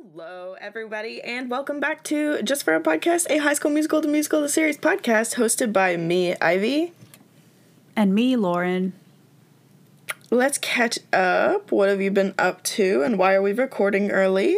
Hello, everybody, and welcome back to Just for a Podcast, a High School Musical the Musical the Series podcast hosted by me, Ivy. And me, Lauren. Let's catch up. What have you been up to, and why are we recording early?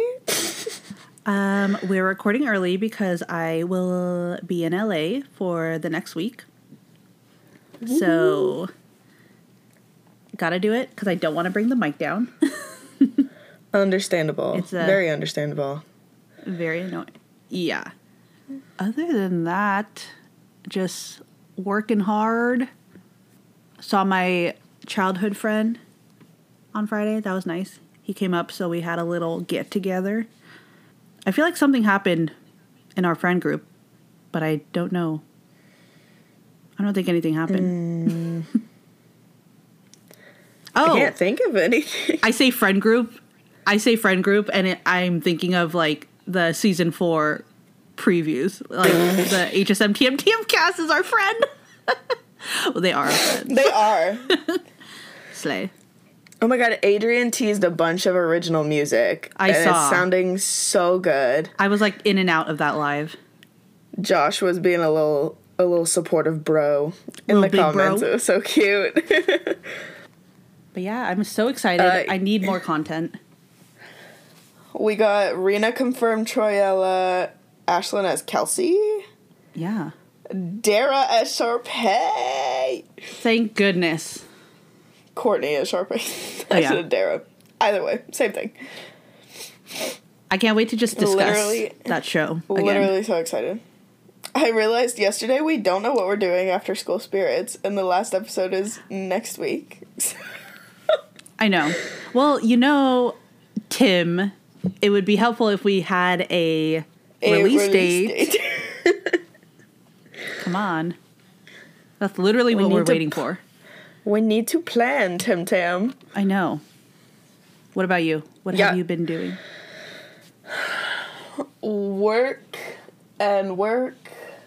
We're recording early because I will be in LA for the next week. Woo-hoo. So, gotta do it because I don't want to bring the mic down. Understandable. It's very understandable. Very annoying. Yeah. Other than that, just working hard. Saw my childhood friend on Friday. That was nice. He came up, so we had a little get together. I feel like something happened in our friend group, but I don't know. I don't think anything happened. I can't think of anything. I say friend group, and I'm thinking of, like, the season 4 previews. Like, the HSM TM cast is our friend. Well, they are our friends. They are. Slay. Oh my god, Adrian teased a bunch of original music. I saw. It's sounding so good. I was, like, in and out of that live. Josh was being a little supportive bro in the comments. Bro. It was so cute. But yeah, I'm so excited. I need more content. We got Rena confirmed Troyella, Ashlyn as Kelsey. Yeah. Dara as Sharpay. Thank goodness. Courtney as Sharpay. Oh, yeah. Dara. Either way, same thing. I can't wait to just discuss that show again. Literally so excited. I realized yesterday we don't know what we're doing after School Spirits, and the last episode is next week. I know. Well, you know, Tim, it would be helpful if we had a release date. Come on. That's literally what we're waiting for. We need to plan, Tim Tam. I know. What about you? What have you been doing? Work and work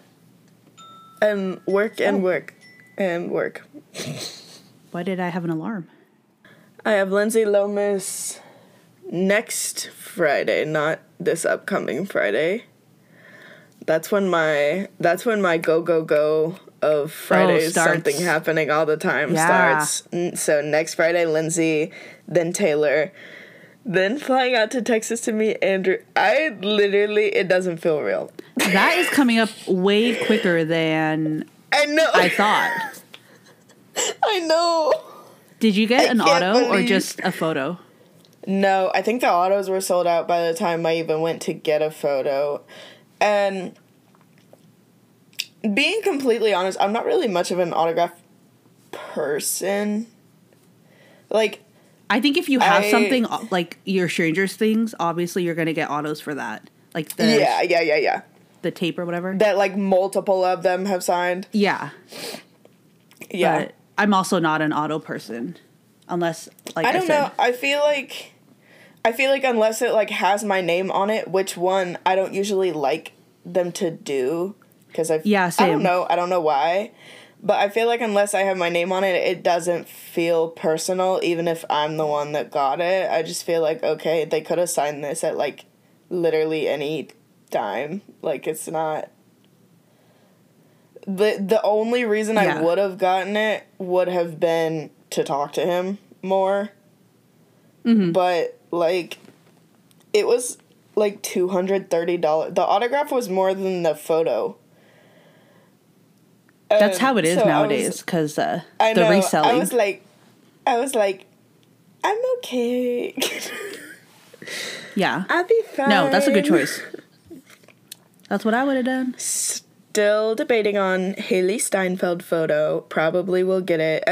and work and work and work. Why did I have an alarm? I have Lindsay Lomas next Friday, not this upcoming Friday. That's when my go of Fridays, something happening all the time starts. So next Friday, Lindsay, then Taylor, then flying out to Texas to meet Andrew. It doesn't feel real. That is coming up way quicker than I thought. I know. Did you get an auto or just a photo? No, I think the autos were sold out by the time I even went to get a photo. And being completely honest, I'm not really much of an autograph person. Like, I think if you have something like your Strangers things, obviously you're going to get autos for that. Like the Yeah. The tape or whatever. That, like, multiple of them have signed. Yeah. Yeah. But I'm also not an auto person, unless, like I don't know. I feel like unless it, like, has my name on it, which one I don't usually like them to do, because I don't know why, but I feel like unless I have my name on it, it doesn't feel personal, even if I'm the one that got it. I just feel like, okay, they could have signed this at, like, literally any time. Like, it's not... The only reason I would have gotten it would have been to talk to him more. Mm-hmm. But, like, it was, like, $230. The autograph was more than the photo. That's how it is nowadays, because the reselling. I was like, I'm okay. Yeah. I'll be fine. No, that's a good choice. That's what I would have done. Still debating on Haley Steinfeld photo. Probably will get it.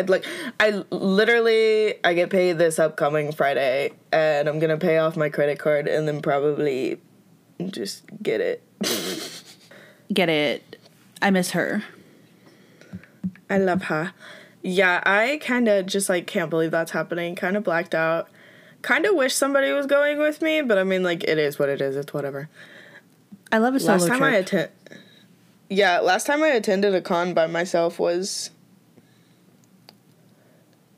I get paid this upcoming Friday, and I'm gonna pay off my credit card and then probably just get it. Get it. I miss her. I love her. Yeah, I kind of just, like, can't believe that's happening. Kind of blacked out. Kind of wish somebody was going with me, but I mean, like, it is what it is. It's whatever. I love a solo trip. Last time I attended a con by myself was...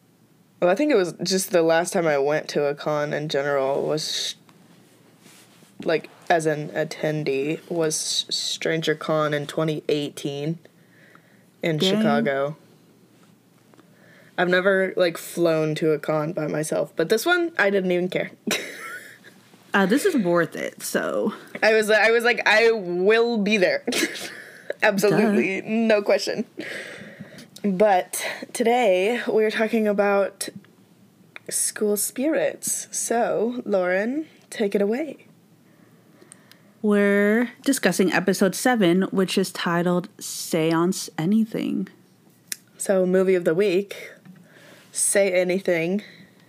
Well, I think it was just the last time I went to a con in general was like, as an attendee, was Stranger Con in 2018 in Dang. Chicago. I've never, like, flown to a con by myself, but this one, I didn't even care. This is worth it, so. I was like, I will be there. Absolutely, no question. But today, we're talking about school spirits. So, Lauren, take it away. We're discussing episode 7, which is titled Seance Anything. So, movie of the week, Say Anything.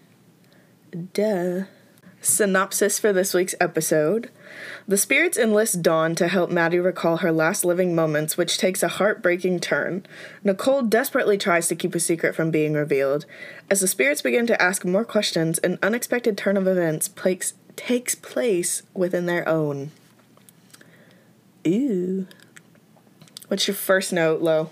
Duh. Synopsis for this week's episode. The spirits enlist Dawn to help Maddie recall her last living moments, which takes a heartbreaking turn. Nicole desperately tries to keep a secret from being revealed. As the spirits begin to ask more questions, an unexpected turn of events takes place within their own. Ew. What's your first note, Lo?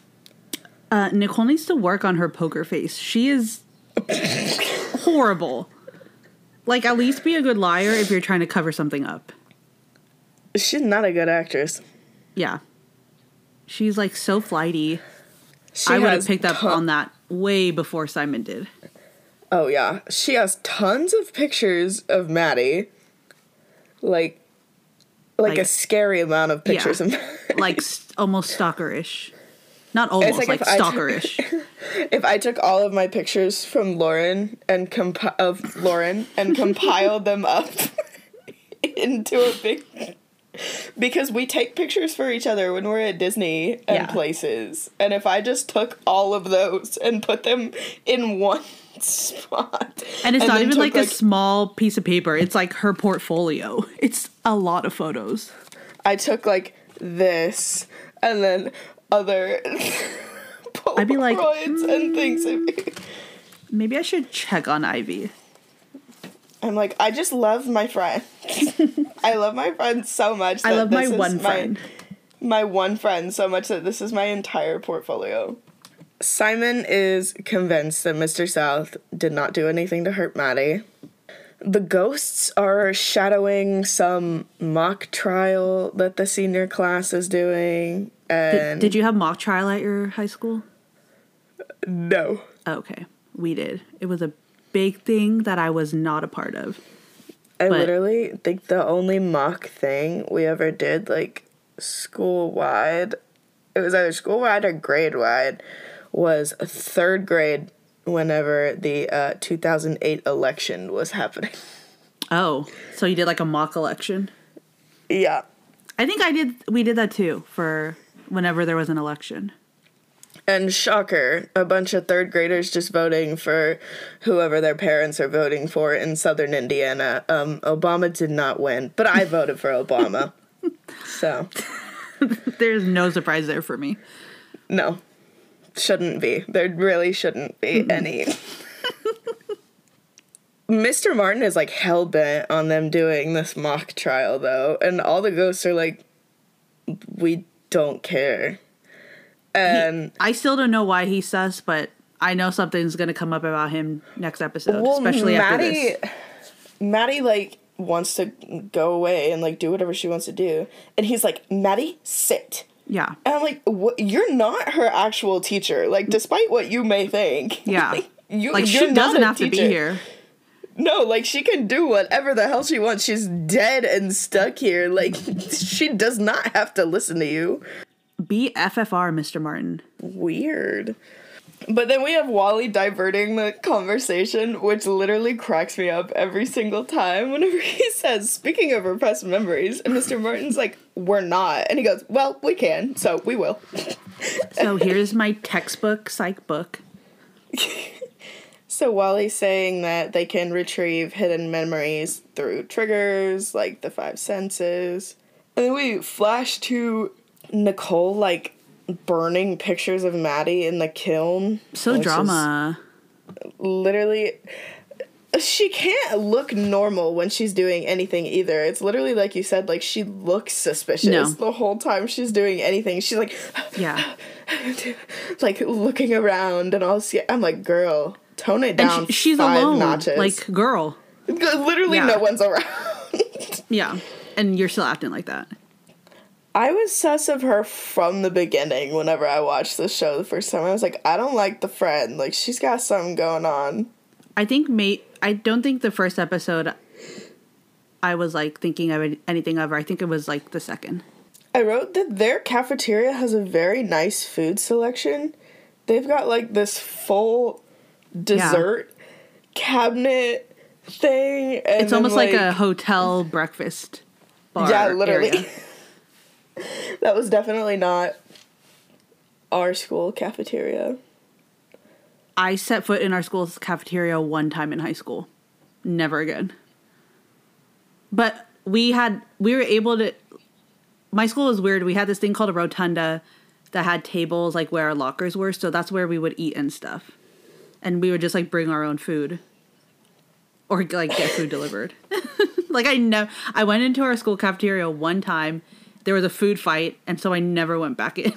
Nicole needs to work on her poker face. She is horrible. Like, at least be a good liar if you're trying to cover something up. She's not a good actress. Yeah. She's, like, so flighty. I would have picked up on that way before Simon did. Oh, yeah. She has tons of pictures of Maddie. Like a scary amount of pictures of Maddie. Like, almost stalkerish. Not almost, like stalkerish. If I took all of my pictures from Lauren and compiled them up into a big... Because we take pictures for each other when we're at Disney and places. And if I just took all of those and put them in one spot... And it's not even like a small piece of paper. It's like her portfolio. It's a lot of photos. I took, like, this and then other... I'd be like, and things. Maybe I should check on Ivy. I'm like, I just love my friend. I love my friend so much. I love my one friend. My one friend so much that this is my entire portfolio. Simon is convinced that Mr. South did not do anything to hurt Maddie. The ghosts are shadowing some mock trial that the senior class is doing. And Did you have mock trial at your high school? No. Oh, okay. We did. It was a big thing that I was not a part of. I literally think the only mock thing we ever did, like, school-wide, it was either school-wide or grade-wide, was 3rd grade whenever the 2008 election was happening. Oh, so you did, like, a mock election? Yeah. I think we did that, too, for whenever there was an election. And shocker, a bunch of 3rd graders just voting for whoever their parents are voting for in southern Indiana. Obama did not win, but I voted for Obama. So. There's no surprise there for me. No. Shouldn't be. There really shouldn't be any. Mr. Martin is, like, hell-bent on them doing this mock trial, though. And all the ghosts are like, we don't care. And I still don't know why he's sus, but I know something's going to come up about him next episode, especially after this. Maddie, like, wants to go away and, like, do whatever she wants to do. And he's like, Maddie, sit. Yeah. And I'm like, what? You're not her actual teacher. Like, despite what you may think. Yeah. You're she doesn't have to be here. No, like, she can do whatever the hell she wants. She's dead and stuck here. Like, she does not have to listen to you. Be FFR, Mr. Martin. Weird. But then we have Wally diverting the conversation, which literally cracks me up every single time whenever he says, speaking of repressed memories, and Mr. Martin's like, we're not. And he goes, well, we can, so we will. So here's my textbook, psych book. So Wally's saying that they can retrieve hidden memories through triggers, like the 5 senses. And then we flash to Nicole, like, burning pictures of Maddie in the kiln. So drama. Literally, she can't look normal when she's doing anything either. It's literally like you said, like, she looks suspicious the whole time she's doing anything. She's like, yeah, like, looking around and all. I'm like, girl, tone it down. And she's 5 alone, notches. like, girl. Literally, no one's around. Yeah. And you're still acting like that. I was sus of her from the beginning whenever I watched this show the first time. I was like, I don't like the friend. Like, she's got something going on. I don't think the first episode I was, like, thinking of anything of her. I think it was, like, the second. I wrote that their cafeteria has a very nice food selection. They've got, like, this full dessert cabinet thing. And it's almost like a hotel breakfast bar. Yeah, literally. Area. That was definitely not our school cafeteria. I set foot in our school's cafeteria one time in high school. Never again. But we were able to... My school was weird. We had this thing called a rotunda that had tables, like, where our lockers were. So that's where we would eat and stuff. And we would just, like, bring our own food. Or, like, get food delivered. Like, I went into our school cafeteria one time. There was a food fight, and so I never went back in.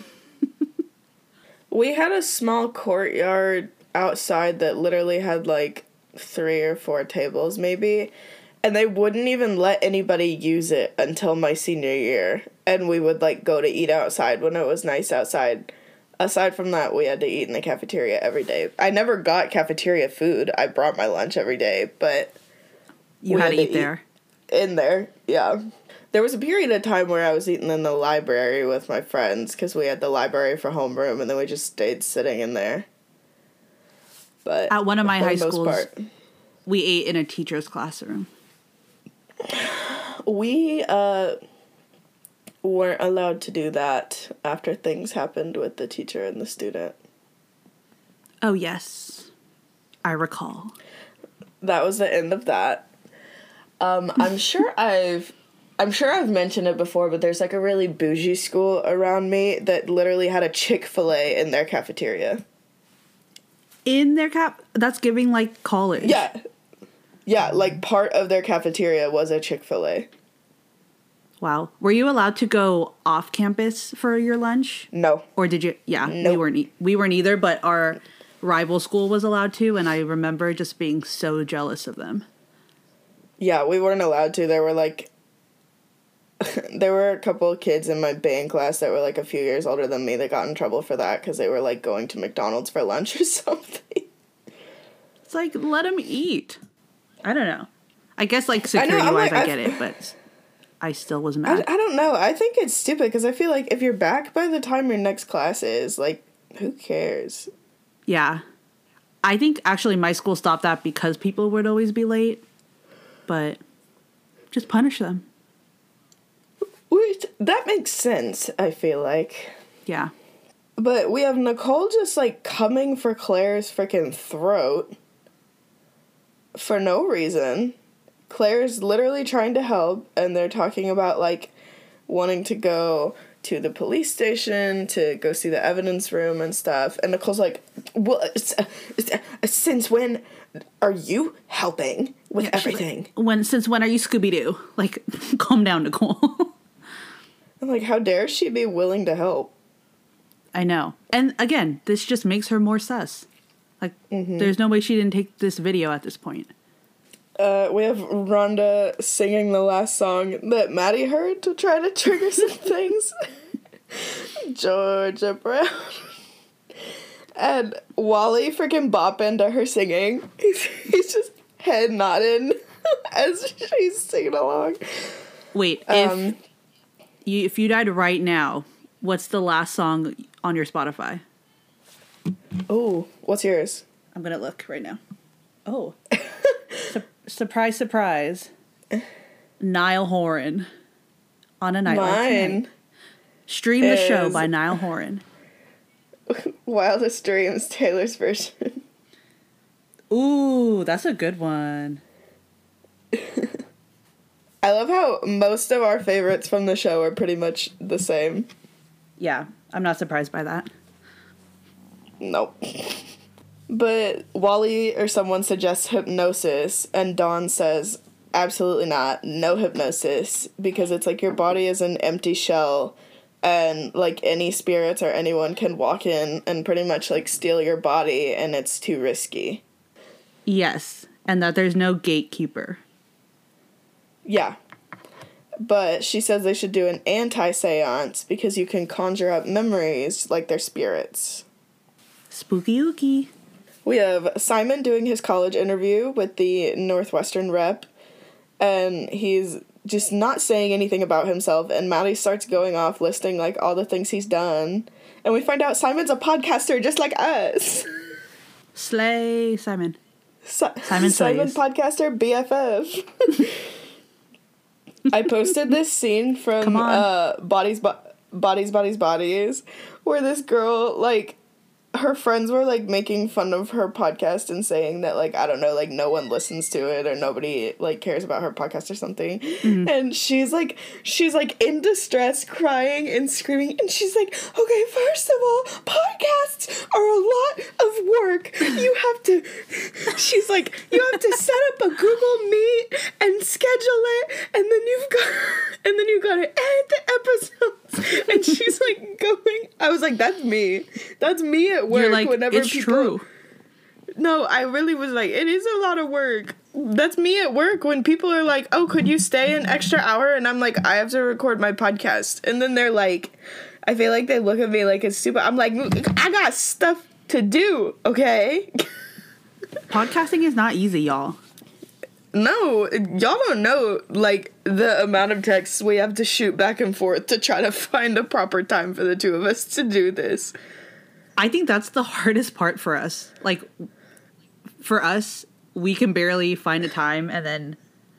We had a small courtyard outside that literally had, like, 3 or 4 tables, maybe. And they wouldn't even let anybody use it until my senior year. And we would, like, go to eat outside when it was nice outside. Aside from that, we had to eat in the cafeteria every day. I never got cafeteria food. I brought my lunch every day, but... You had to eat there. In there, yeah. There was a period of time where I was eating in the library with my friends because we had the library for homeroom, and then we just stayed sitting in there. But at one of my high schools, we ate in a teacher's classroom. We weren't allowed to do that after things happened with the teacher and the student. Oh, yes. I recall. That was the end of that. I'm sure I've mentioned it before, but there's, like, a really bougie school around me that literally had a Chick-fil-A in their cafeteria. In their that's giving, like, college. Yeah. Yeah, like, part of their cafeteria was a Chick-fil-A. Wow. Were you allowed to go off campus for your lunch? No. Or did you? Yeah, nope. We weren't either, but our rival school was allowed to, and I remember just being so jealous of them. Yeah, we weren't allowed to. There were, like... there were a couple of kids in my band class that were, like, a few years older than me that got in trouble for that because they were, like, going to McDonald's for lunch or something. It's like, let them eat. I don't know. I guess, like, security-wise, I get it, but I still was mad. I don't know. I think it's stupid because I feel like if you're back by the time your next class is, like, who cares? Yeah. I think, actually, my school stopped that because people would always be late, but just punish them. Which, that makes sense, I feel like. Yeah. But we have Nicole just, like, coming for Claire's freaking throat for no reason. Claire's literally trying to help, and they're talking about, like, wanting to go to the police station to go see the evidence room and stuff. And Nicole's like, well, since when are you helping with everything? Since when are you Scooby-Doo? Like, calm down, Nicole. I'm like, how dare she be willing to help? I know. And again, this just makes her more sus. Like, There's no way she didn't take this video at this point. We have Rhonda singing the last song that Maddie heard to try to trigger some things. Georgia Brown. And Wally freaking bopping to her singing. He's just head nodding as she's singing along. Wait, if you died right now, what's the last song on your Spotify? Oh, what's yours? I'm gonna look right now. Oh. Surprise, surprise. Niall Horan. On a Night Like Tonight. Stream the Show by Niall Horan. Wildest Dreams, Taylor's version. Ooh, that's a good one. I love how most of our favorites from the show are pretty much the same. Yeah, I'm not surprised by that. Nope. But Wally or someone suggests hypnosis, and Dawn says, absolutely not, no hypnosis, because it's like your body is an empty shell, and, like, any spirits or anyone can walk in and pretty much, like, steal your body, and it's too risky. Yes, and that there's no gatekeeper. Yeah. But she says they should do an anti-seance because you can conjure up memories like their spirits. Spooky ooky. We have Simon doing his college interview with the Northwestern rep, and he's just not saying anything about himself, and Maddie starts going off listing, like, all the things he's done, and we find out Simon's a podcaster just like us. Slay, Simon. Simon podcaster, BFF. I posted this scene from Bodies, where this girl, like, her friends were, like, making fun of her podcast and saying that, like, I don't know, like, no one listens to it or nobody, like, cares about her podcast or something. Mm-hmm. And she's in distress, crying and screaming. And she's like, okay, first of all, podcasts are a lot of work. She's like, you have to set up a Google Meet and schedule it. And then you've got to edit the episodes. And she's, like, going, I was like, that's me. That's me at work. You're like, whenever it's true. No, I really was like, it is a lot of work. That's me at work when people are like, oh, could you stay an extra hour? And I'm like, I have to record my podcast. And then they're like, I feel like they look at me like it's stupid. I'm like, I got stuff to do, okay? Podcasting is not easy, y'all. No, y'all don't know, like, the amount of texts we have to shoot back and forth to try to find a proper time for the two of us to do this. I think that's the hardest part for us. Like, for us, we can barely find a time, and then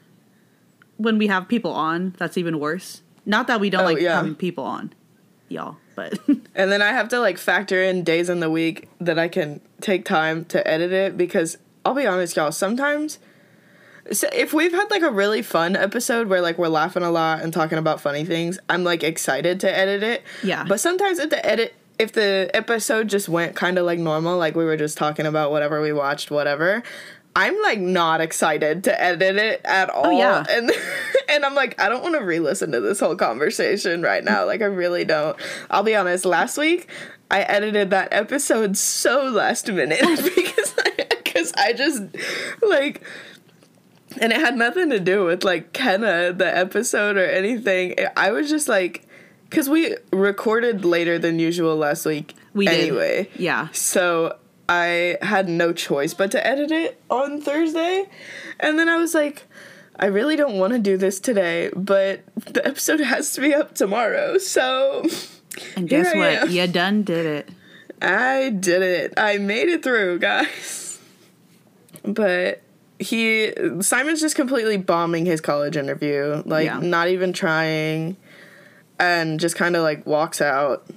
when we have people on, that's even worse. Not that we don't having people on, y'all, but... And then I have to, like, factor in days in the week that I can take time to edit it, because, I'll be honest, y'all, sometimes... So if we've had, like, a really fun episode where, like, we're laughing a lot and talking about funny things, I'm, like, excited to edit it. Yeah. But sometimes if the episode just went kind of, like, normal, like, we were just talking about whatever we watched, whatever, I'm, like, not excited to edit it at all. Oh, yeah. And I'm, like, I don't want to re-listen to this whole conversation right now. Like, I really don't. I'll be honest, last week, I edited that episode so last minute because I just, like... And it had nothing to do with, like, Kenna, the episode, or anything. I was just, like... Because we recorded later than usual last week anyway. Yeah. So I had no choice but to edit it on Thursday. And then I was like, I really don't want to do this today, but the episode has to be up tomorrow. So... And guess what? You done did it. I did it. I made it through, guys. But... Simon's just completely bombing his college interview, like, not even trying, and just kind of, like, walks out.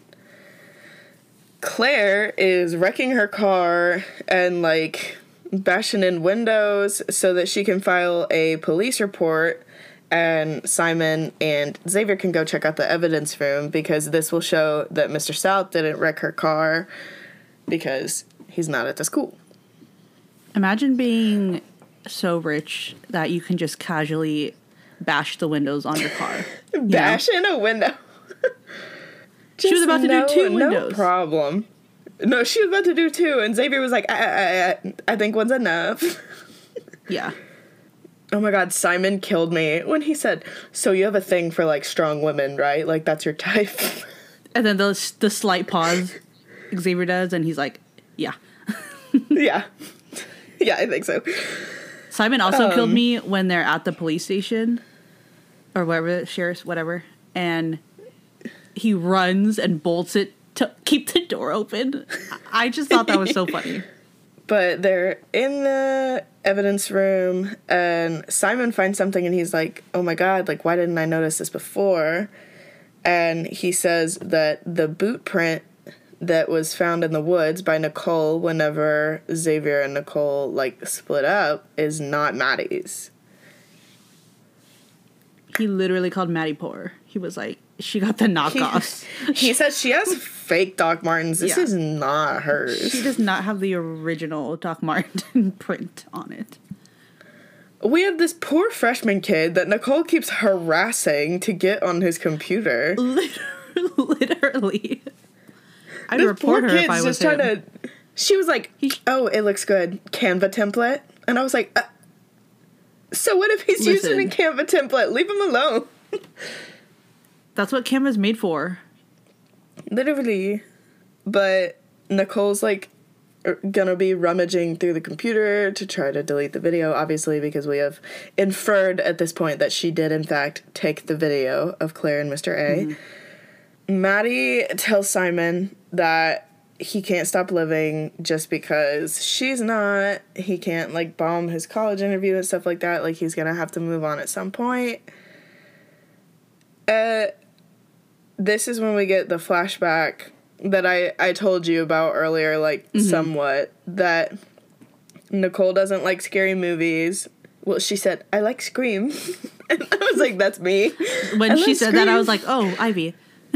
Claire is wrecking her car and, like, bashing in windows so that she can file a police report, and Simon and Xavier can go check out the evidence room because this will show that Mr. South didn't wreck her car because he's not at the school. Imagine being... so rich that you can just casually bash the windows on your car. Bash in a window. She was about to do 2 windows. No problem. No, she was about to do 2, and Xavier was like, I think one's enough. Yeah. Oh my god, Simon killed me when he said, so you have a thing for, like, strong women, right? Like, that's your type. And then the slight pause Xavier does, and he's like, yeah. Yeah. Yeah, I think so. Simon also killed me when they're at the police station or whatever, sheriff's, whatever, and he runs and bolts it to keep the door open. I just thought that was so funny. But they're in the evidence room, and Simon finds something, and he's like, oh my god, like, why didn't I notice this before? And he says that the boot print that was found in the woods by Nicole whenever Xavier and Nicole, like, split up is not Maddie's. He literally called Maddie poor. He was like, she got the knockoffs. He said she has fake Doc Martens. This is not hers. She does not have the original Doc Marten print on it. We have this poor freshman kid that Nicole keeps harassing to get on his computer. Literally. I'd report her if I was him. She was like, oh, it looks good. Canva template. And I was like, so what if he's using a Canva template? Leave him alone. That's what Kim is made for. Literally. But Nicole's, like, gonna be rummaging through the computer to try to delete the video, obviously, because we have inferred at this point that she did, in fact, take the video of Claire and Mr. A. Mm-hmm. Maddie tells Simon that he can't stop living just because she's not. He can't, like, bomb his college interview and stuff like that. Like, he's gonna have to move on at some point. This is when we get the flashback that I told you about earlier, like, somewhat, that Nicole doesn't like scary movies. Well, she said, I like Scream. And I was like, that's me. When she said that, I was like, oh, Ivy.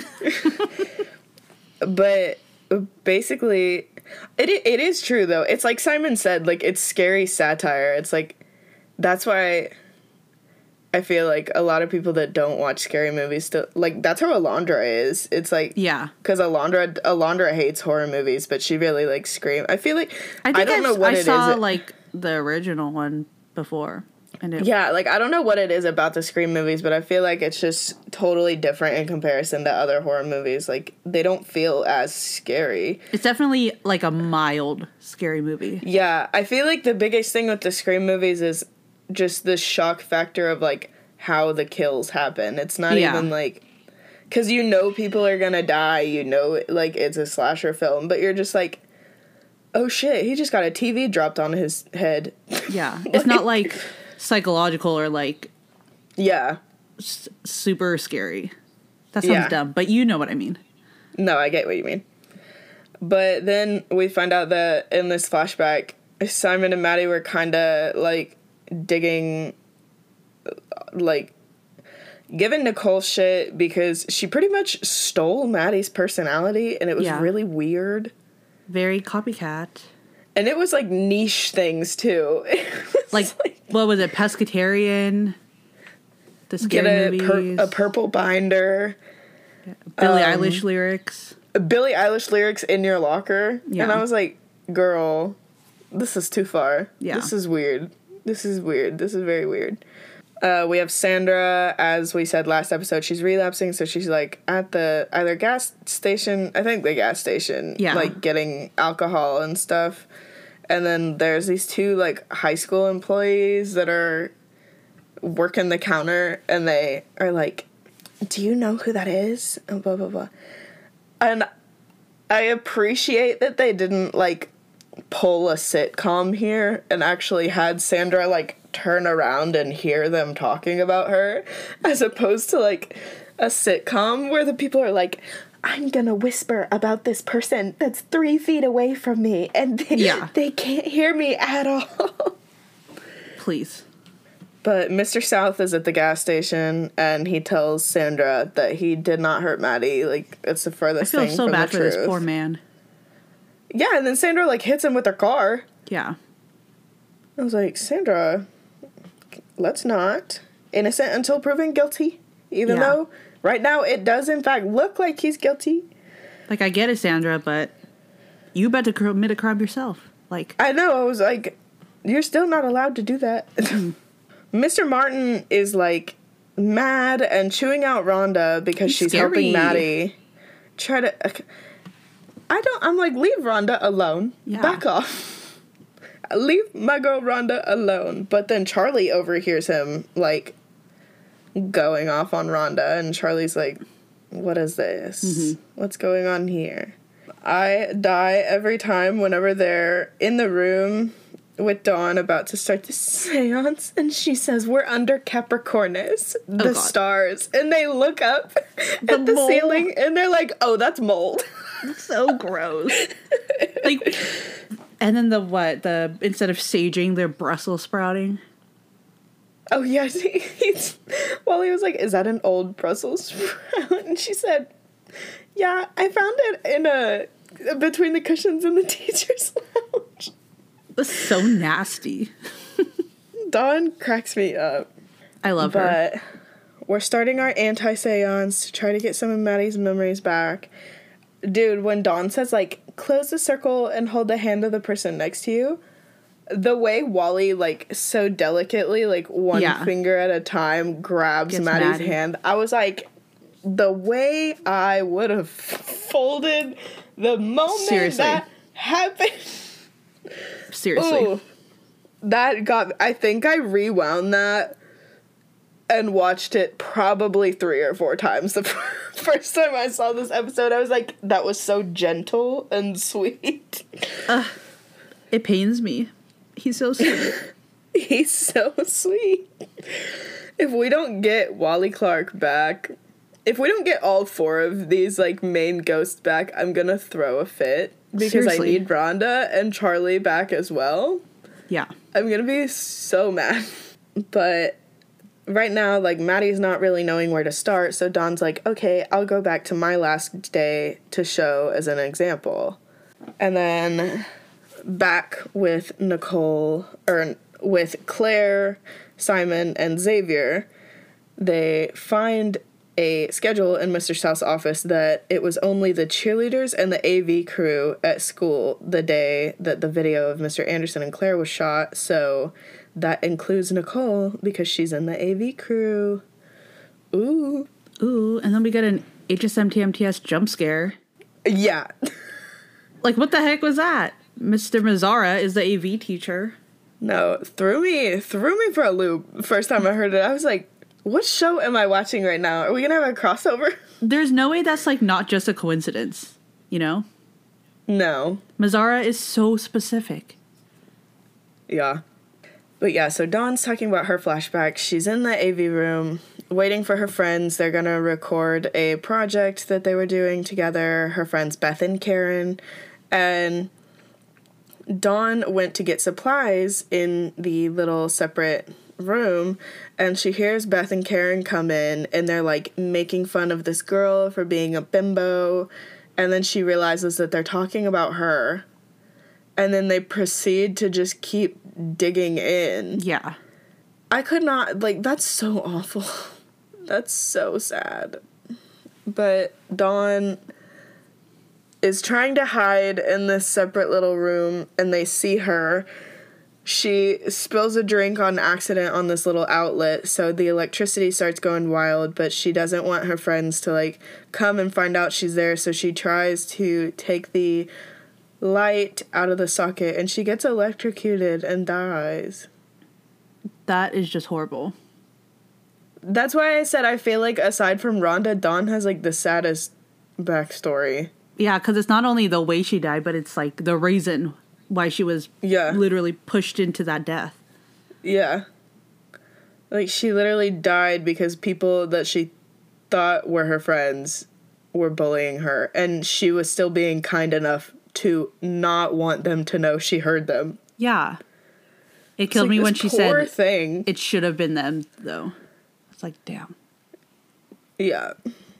But basically, it is true, though. It's like Simon said, like, it's scary satire. It's like, that's why I feel like a lot of people that don't watch scary movies still, like, that's how Alondra is. It's like, yeah, because Alondra hates horror movies, but she really likes Scream. I feel like I don't know what it is. I saw like the original one before, and yeah, like, I don't know what it is about the Scream movies, but I feel like it's just totally different in comparison to other horror movies. Like, they don't feel as scary. It's definitely like a mild scary movie. Yeah, I feel like the biggest thing with the Scream movies is just the shock factor of, like, how the kills happen. It's not even, like, because you know people are gonna die, you know, like, it's a slasher film, but you're just like, oh shit, he just got a TV dropped on his head. Yeah, it's not, like, psychological or, like, yeah, super scary. That sounds dumb, but you know what I mean. No, I get what you mean. But then we find out that in this flashback, Simon and Maddie were kind of, like, digging, like, giving Nicole shit because she pretty much stole Maddie's personality, and it was really weird. Very copycat. And it was, like, niche things, too. Like, what was it, Pescatarian? The scary movies. A purple binder. Billie Eilish lyrics. Billie Eilish lyrics in your locker. Yeah. And I was like, girl, this is too far. Yeah. This is weird. This is weird. This is very weird. We have Sandra, as we said last episode, she's relapsing, so she's, like, at the either gas station, I think the gas station, like, getting alcohol and stuff. And then there's these two, like, high school employees that are working the counter, and they are like, do you know who that is? And blah, blah, blah. And I appreciate that they didn't, like, pull a sitcom here and actually had Sandra, like, turn around and hear them talking about her, as opposed to, like, a sitcom where the people are like, I'm gonna whisper about this person that's 3 feet away from me, and they can't hear me at all. Please. But Mr. South is at the gas station, and he tells Sandra that he did not hurt Maddie. Like, it's the furthest thing from the truth. I feel so bad for this poor man. Yeah, and then Sandra, like, hits him with her car. Yeah. I was like, Sandra, let's not. Innocent until proven guilty. Even though, right now, it does, in fact, look like he's guilty. Like, I get it, Sandra, but you about to commit a crime yourself. Like, I know, I was like, you're still not allowed to do that. Mr. Martin is, like, mad and chewing out Rhonda because she's helping Maddie. I'm like, leave Rhonda alone. Yeah. Back off. Leave my girl Rhonda alone. But then Charlie overhears him, like, going off on Rhonda, and Charlie's like, what is this? Mm-hmm. What's going on here? I die every time whenever they're in the room with Dawn about to start the seance, and she says, we're under Capricornus, the stars, and they look up at the ceiling, and they're like, oh, that's mold. So gross. Like, and then instead of saging, they're Brussels sprouting. Oh, yeah, Wally was like, is that an old Brussels sprout? And she said, yeah, I found it between the cushions in the teacher's lounge. That's so nasty. Dawn cracks me up. I love her. But we're starting our anti-seance to try to get some of Maddie's memories back. Dude, when Dawn says, like, close the circle and hold the hand of the person next to you, the way Wally, like, so delicately, like, one Yeah. finger at a time grabs Gets Maddie's Maddie. hand, I was like, the way I would have folded the moment Seriously. that happened. Seriously. Ooh, that got, I think I rewound that and watched it probably 3 or 4 times. The first time I saw this episode, I was like, that was so gentle and sweet. It pains me. He's so sweet. He's so sweet. If we don't get Wally Clark back, if we don't get all 4 of these, like, main ghosts back, I'm gonna throw a fit. Because Seriously. I need Rhonda and Charlie back as well. Yeah. I'm gonna be so mad. But right now, like, Maddie's not really knowing where to start, so Dawn's like, okay, I'll go back to my last day to show as an example. And then back with Nicole, or with Claire, Simon, and Xavier, they find a schedule in Mr. South's office that it was only the cheerleaders and the AV crew at school the day that the video of Mr. Anderson and Claire was shot, so that includes Nicole because she's in the AV crew. Ooh. Ooh, and then we get an HSMTMTS jump scare. Yeah. Like, what the heck was that? Mr. Mazzara is the AV teacher. No, threw me for a loop. First time I heard it, I was like, what show am I watching right now? Are we gonna have a crossover? There's no way that's, like, not just a coincidence, you know? No. Mazzara is so specific. Yeah. But yeah, so Dawn's talking about her flashback. She's in the AV room, waiting for her friends. They're gonna record a project that they were doing together, her friends Beth and Karen. And Dawn went to get supplies in the little separate room, and she hears Beth and Karen come in, and they're, like, making fun of this girl for being a bimbo. And then she realizes that they're talking about her. And then they proceed to just keep digging in. Yeah. I could not, like, that's so awful. That's so sad. But Dawn is trying to hide in this separate little room, and they see her. She spills a drink on accident on this little outlet, so the electricity starts going wild, but she doesn't want her friends to, like, come and find out she's there, so she tries to take the light out of the socket, and she gets electrocuted and dies. That is just horrible. That's why I said I feel like aside from Rhonda, Dawn has, like, the saddest backstory. Yeah, because it's not only the way she died, but it's, like, the reason why she was literally pushed into that death. Yeah. Like, she literally died because people that she thought were her friends were bullying her, and she was still being kind enough to not want them to know she heard them. Yeah. It killed me when she said thing. It should have been them, though. It's like, damn. Yeah.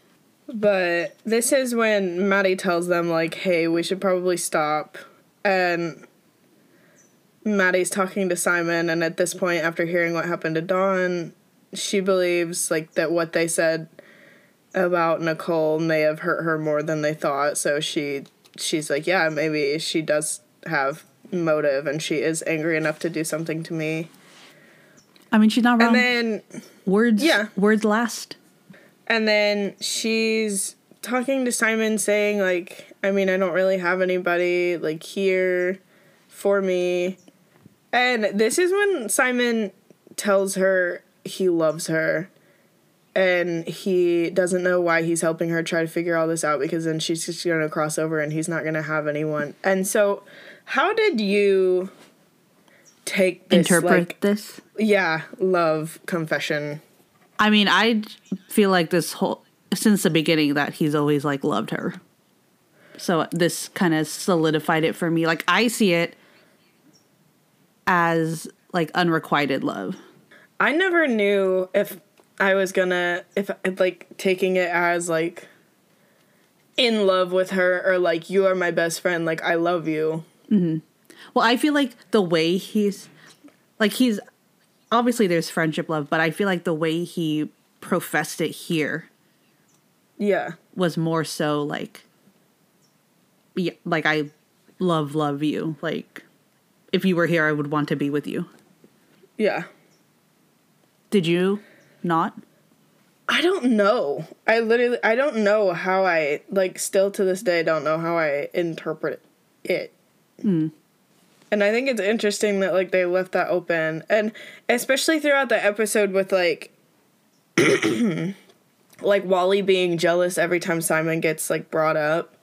But this is when Maddie tells them, like, hey, we should probably stop. And Maddie's talking to Simon, and at this point, after hearing what happened to Dawn, she believes, like, that what they said about Nicole may have hurt her more than they thought. So she's like, yeah, maybe she does have motive, and she is angry enough to do something to me. I mean, she's not wrong. And then words last. And then she's talking to Simon, saying, like, I mean, I don't really have anybody, like, here for me. And this is when Simon tells her he loves her, and he doesn't know why he's helping her try to figure all this out, because then she's just going to cross over and he's not going to have anyone. And so, how did you take this, interpret this? Yeah, love confession. I mean, I feel like this whole, since the beginning, that he's always, like, loved her. So this kind of solidified it for me. Like, I see it as, like, unrequited love. I never knew if I was gonna, like, taking it as, like, in love with her, or, like, you are my best friend, like, I love you. Mm-hmm. Well, I feel like the way he's obviously there's friendship love, but I feel like the way he professed it here was more so like, yeah, like, I love you, like, if you were here, I would want to be with you. Yeah. Did you not? I don't know. I don't know how I, like, still to this day, don't know how I interpret it. And I think it's interesting that, like, they left that open. And especially throughout the episode with, like, like, Wally being jealous every time Simon gets, like, brought up.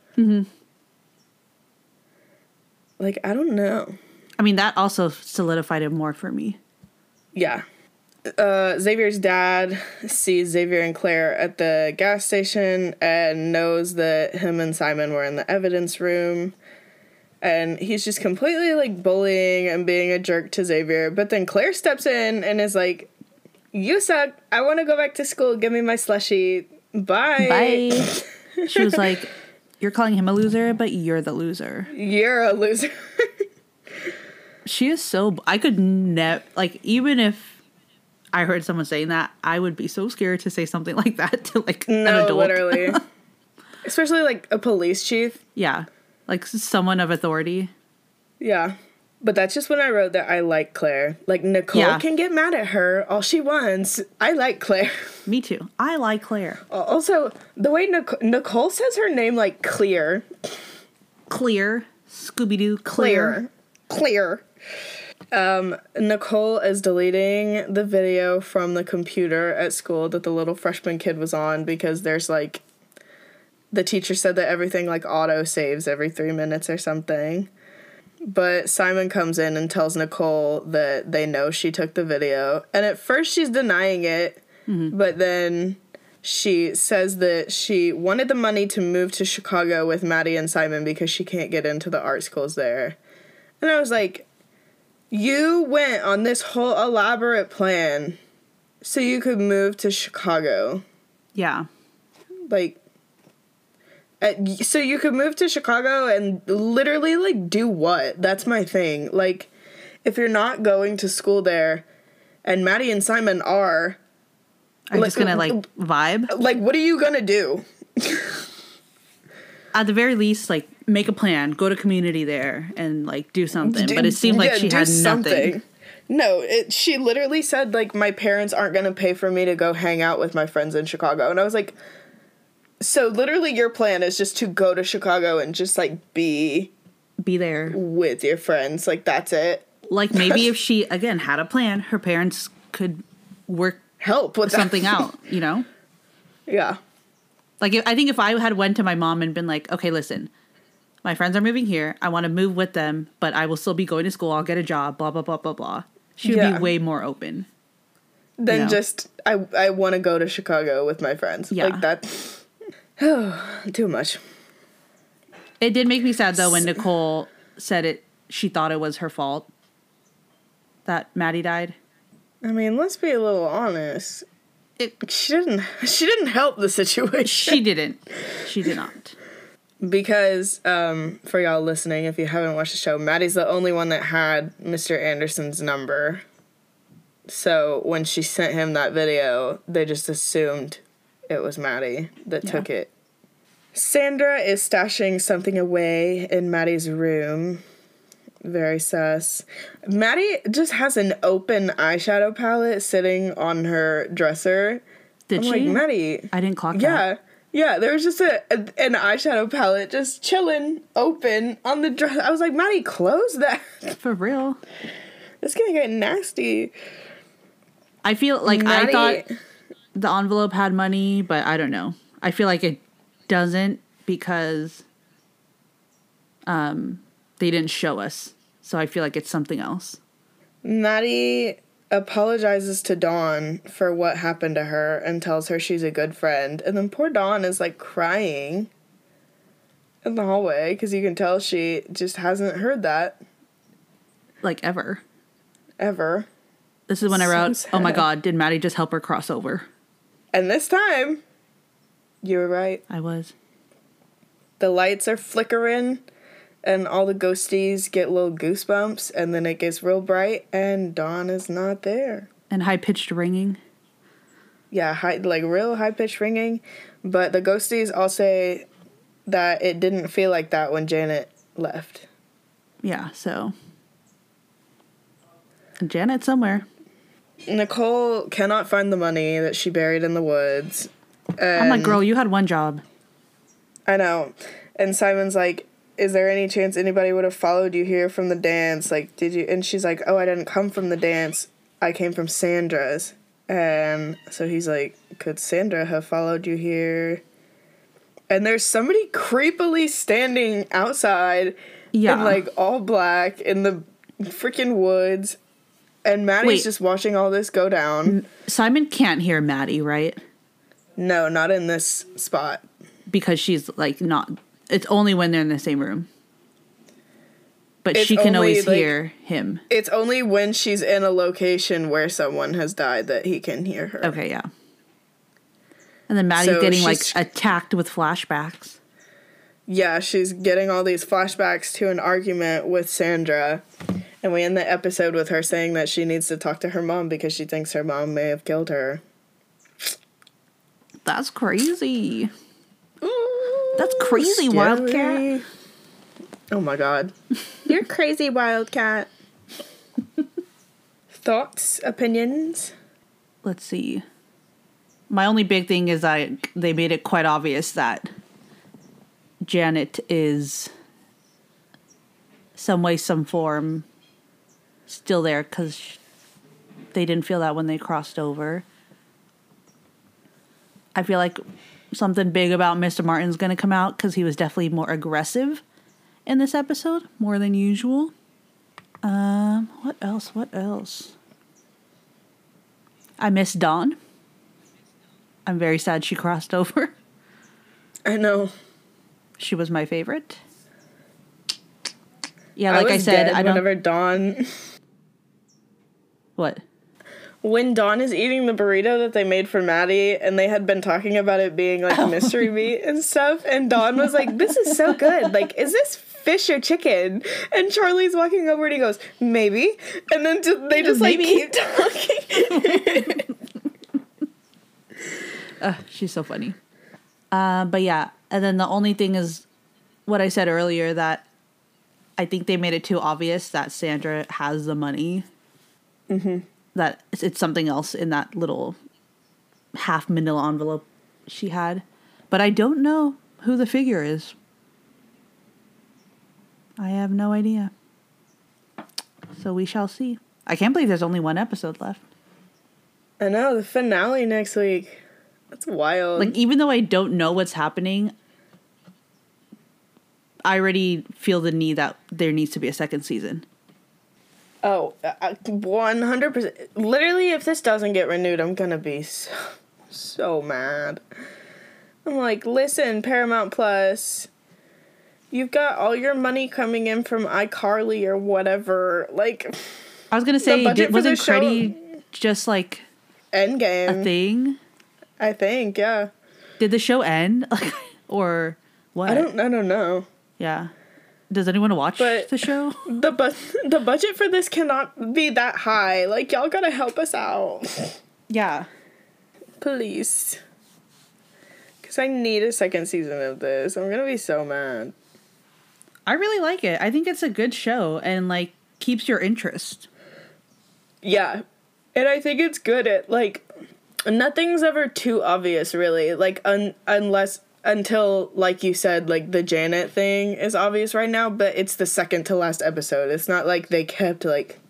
Like, I don't know. I mean, that also solidified it more for me. Yeah. Xavier's dad sees Xavier and Claire at the gas station and knows that him and Simon were in the evidence room. And he's just completely, like, bullying and being a jerk to Xavier. But then Claire steps in and is like, you suck. I want to go back to school. Give me my slushie. Bye. Bye. She was like, you're calling him a loser, but you're the loser. You're a loser. She is so... I could never... Like, even if I heard someone saying that, I would be so scared to say something like that to, like, an adult. Literally. Especially, like, a police chief. Yeah. Like, someone of authority. Yeah. But that's just when I wrote that I like Claire. Like, Nicole can get mad at her all she wants. I like Claire. Me too. I like Claire. Also, the way Nicole says her name, like, clear. Clear. Scooby-Doo. Clear. Clear. Nicole is deleting the video from the computer at school that the little freshman kid was on because there's, like, the teacher said that everything, like, auto-saves every 3 minutes or something. But Simon comes in and tells Nicole that they know she took the video. And at first she's denying it, but then she says that she wanted the money to move to Chicago with Maddie and Simon because she can't get into the art schools there. And I was like, you went on this whole elaborate plan so you could move to Chicago. Yeah. Like, so you could move to Chicago and literally, like, do what? That's my thing. Like, if you're not going to school there and Maddie and Simon are you just gonna, like, vibe? Like, what are you gonna do? At the very least, like, make a plan. Go to community there and, like, do something. But it seemed like she had nothing. No, she literally said, like, my parents aren't gonna pay for me to go hang out with my friends in Chicago. And I was like, so literally your plan is just to go to Chicago and just, like, be there with your friends. Like, that's it. Like, maybe if she, again, had a plan, her parents could help with something out, you know? Yeah. Like, I think if I had went to my mom and been like, okay, listen, my friends are moving here. I want to move with them, but I will still be going to school. I'll get a job, blah, blah, blah, blah, blah. She would be way more open. Than just, I want to go to Chicago with my friends. Yeah. Like, that's too much. It did make me sad, though, when Nicole said she thought it was her fault that Maddie died. I mean, let's be a little honest. She didn't help the situation. She didn't. She did not. Because, for y'all listening, if you haven't watched the show, Maddie's the only one that had Mr. Anderson's number. So when she sent him that video, they just assumed it was Maddie that took it. Sandra is stashing something away in Maddie's room. Very sus. Maddie just has an open eyeshadow palette sitting on her dresser. Did she? Like, Maddie. I didn't clock that. Yeah, there was just an eyeshadow palette just chilling open on the dresser. I was like, Maddie, close that. For real. It's gonna get nasty. I feel like Maddie, I thought the envelope had money, but I don't know. I feel like it doesn't because they didn't show us. So I feel like it's something else. Maddie apologizes to Dawn for what happened to her and tells her she's a good friend. And then poor Dawn is, like, crying in the hallway because you can tell she just hasn't heard that. Like, ever. Ever. This is when I wrote, oh my God, did Maddie just help her cross over? And this time, you were right. I was. The lights are flickering, and all the ghosties get little goosebumps, and then it gets real bright, and Dawn is not there. And high-pitched ringing. Yeah, real high-pitched ringing. But the ghosties all say that it didn't feel like that when Janet left. Yeah, so Janet somewhere. Nicole cannot find the money that she buried in the woods. I'm like, girl, you had one job. I know. And Simon's like, is there any chance anybody would have followed you here from the dance? Like, did you? And she's like, oh, I didn't come from the dance. I came from Sandra's. And so he's like, could Sandra have followed you here? And there's somebody creepily standing outside in, like, all black in the freaking woods. And Maddie's just watching all this go down. Simon can't hear Maddie, right? No, not in this spot. Because she's, like, not... It's only when they're in the same room. But It's she can only, always like, hear him. It's only when she's in a location where someone has died that he can hear her. Okay, yeah. And then Maddie's So getting, like, she's- attacked with flashbacks. Yeah, she's getting all these flashbacks to an argument with Sandra. And we end the episode with her saying that she needs to talk to her mom because she thinks her mom may have killed her. That's crazy. Ooh, That's crazy, scary. Wildcat. Oh my god. You're crazy, Wildcat. Thoughts? Opinions? Let's see. My only big thing is they made it quite obvious that Janet is some way, some form still there because they didn't feel that when they crossed over. I feel like something big about Mr. Martin's going to come out because he was definitely more aggressive in this episode, more than usual. What else? I miss Dawn. I'm very sad she crossed over. I know. She was my favorite. Yeah, like I was said, dead I don't... whenever Dawn... What? When Dawn is eating the burrito that they made for Maddie, and they had been talking about it being, like, mystery meat and stuff, and Dawn was like, this is so good. Like, is this fish or chicken? And Charlie's walking over and he goes, maybe. And then they just, like, keep talking. She's so funny. But yeah, and then the only thing is what I said earlier, that I think they made it too obvious that Sandra has the money. Mm-hmm. That it's something else in that little half manila envelope she had. But I don't know who the figure is. I have no idea. So we shall see. I can't believe there's only one episode left. I know, the finale next week. That's wild. Like, even though I don't know what's happening, I already feel the need that there needs to be a second season. Oh, 100%. Literally, if this doesn't get renewed, I'm gonna be so mad. I'm like, listen, Paramount Plus, you've got all your money coming in from iCarly or whatever. Like, I was gonna say, wasn't Cruddy just like Endgame a thing? I think, yeah. Did the show end, or what? I don't know. Yeah. Does anyone watch the show? The budget for this cannot be that high. Like, y'all gotta help us out. Yeah. Please. Because I need a second season of this. I'm gonna be so mad. I really like it. I think it's a good show and, like, keeps your interest. Yeah. And I think it's good at, like, nothing's ever too obvious, really. Like, until, like you said, like, the Janet thing is obvious right now, but it's the second to last episode. It's not like they kept, like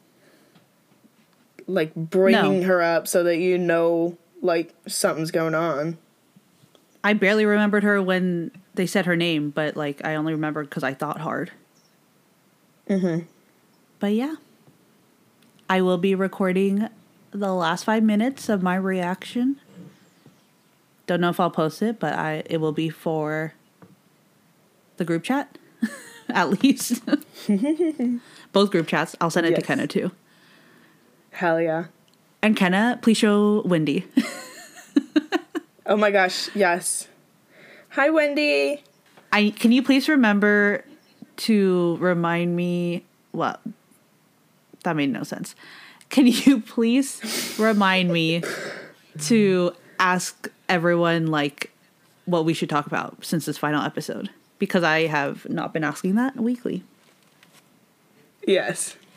bringing her up so that you know, like, something's going on. I barely remembered her when they said her name, but, like, I only remembered because I thought hard. Mm-hmm. But, yeah. I will be recording the last 5 minutes of my reaction. Don't know if I'll post it, but it will be for the group chat, at least. Both group chats. I'll send it to Kenna, too. Hell yeah. And Kenna, please show Wendy. Oh my gosh, yes. Hi, Wendy. Can you please remember to remind me... Well, that made no sense. Can you please remind me to ask everyone, like, what we should talk about since this final episode? Because I have not been asking that weekly. Yes.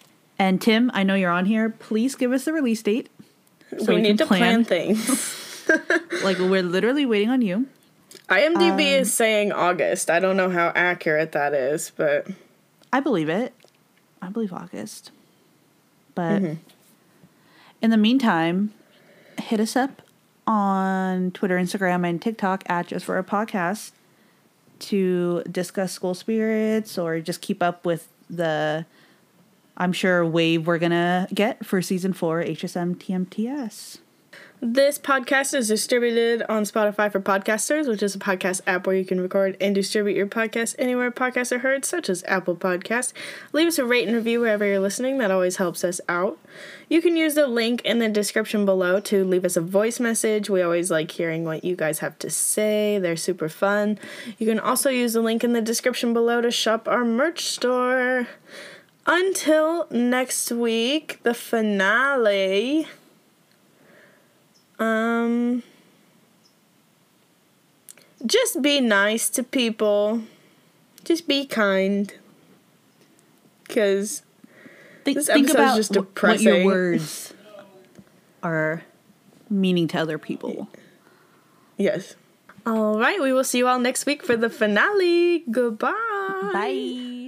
And Tim, I know you're on here. Please give us the release date. So we need to plan things. Like, we're literally waiting on you. IMDb is saying August. I don't know how accurate that is, but... I believe it. I believe August. But in the meantime, hit us up on Twitter, Instagram, and TikTok at Just For A Podcast to discuss School Spirits or just keep up with the, I'm sure, wave we're going to get for Season 4 HSM TMTS. This podcast is distributed on Spotify for Podcasters, which is a podcast app where you can record and distribute your podcast anywhere podcasts are heard, such as Apple Podcasts. Leave us a rate and review wherever you're listening. That always helps us out. You can use the link in the description below to leave us a voice message. We always like hearing what you guys have to say. They're super fun. You can also use the link in the description below to shop our merch store. Until next week, the finale... just be nice to people. Just be kind. Because this episode is just depressing. What your words are meaning to other people. Yes. All right, we will see you all next week for the finale. Goodbye. Bye.